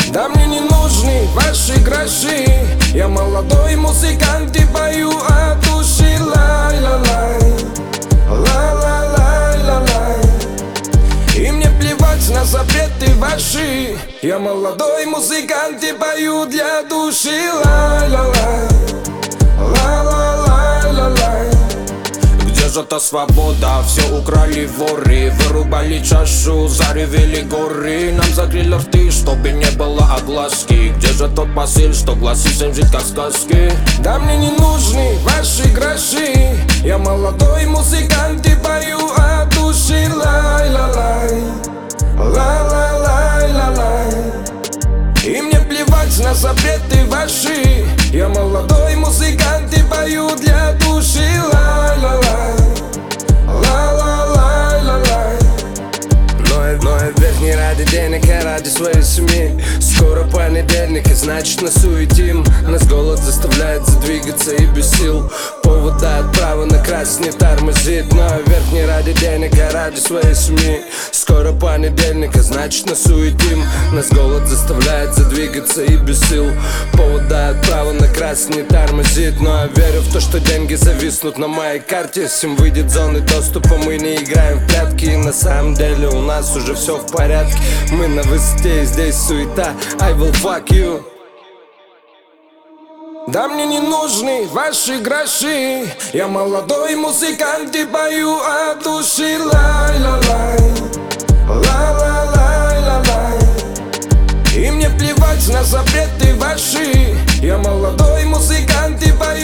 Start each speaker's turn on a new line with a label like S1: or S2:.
S1: Да мне не нужны ваши гроши. Я молодой музыкант и пою от души. Лай-ла-лай, лай-ла-лай-ла-лай. И мне плевать на запреты ваши. Я молодой музыкант и пою для души. Лай-ла-лай, лай-ла-лай-ла-лай. Где же та свобода? Все украли воры. Вырубали чашу, заревели горы. Нам закрыли рты, чтобы не было огласки. Где же тот посыл, что гласит всем жить как сказки? Да мне не нужны ваши гроши. Я молодой музыкант и пою от души. Лай-ла-лай, лай-ла-лай-ла-лай. И мне плевать на запреты ваши. Я молодой музыкант и пою для души. Лай-ла-лай, лай-ла-лай-ла-лай.
S2: Но я вверх не ради денег, а ради своей семьи. Скоро понедельник, и значит насуетим. Нас голод заставляет задвигаться и без сил. Повода от права на красить не тормозит. Но я вверх не ради денег, а ради своей семьи. Скоро понедельник, а значит насуетим. Нас голод заставляет задвигаться и без сил. Повода от права на красить не тормозит. Но я верю в то, что деньги зависнут на моей карте. Всем выйдет зоны доступа, мы не играем в прятки. И на самом деле у нас уже все в порядке. Мы на высоте, и здесь суета. I will fuck you.
S1: Да мне не нужны ваши гроши. Я молодой музыкант и пою от души. Лай-ла-лай, лай-ла-лай-ла-лай. И мне плевать на запреты ваши. Я молодой музыкант и пою